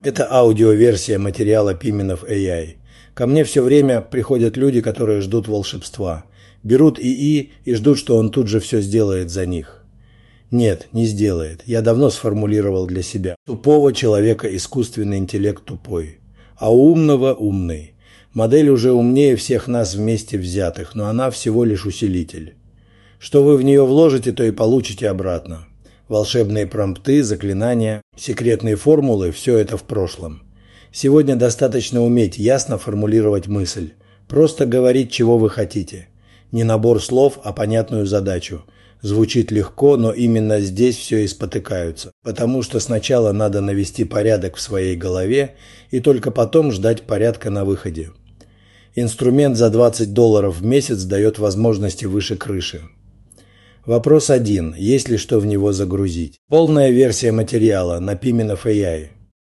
Это аудиоверсия материала Piminov AI. Ко мне все время приходят люди, которые ждут волшебства. Берут ИИ и ждут, что он тут же все сделает за них. Нет, не сделает. Я давно сформулировал для себя. Тупого человека искусственный интеллект тупой. А у умного умный. Модель уже умнее всех нас вместе взятых, но она всего лишь усилитель. Что вы в нее вложите, то и получите обратно. Волшебные промпты, заклинания, секретные формулы – все это в прошлом. Сегодня достаточно уметь ясно формулировать мысль. Просто говорить, чего вы хотите. Не набор слов, а понятную задачу. Звучит легко, но именно здесь все и спотыкаются. Потому что сначала надо навести порядок в своей голове и только потом ждать порядка на выходе. Инструмент за $20 в месяц дает возможности выше крыши. Вопрос 1. Есть ли что в него загрузить? Полная версия материала на Piminov AI.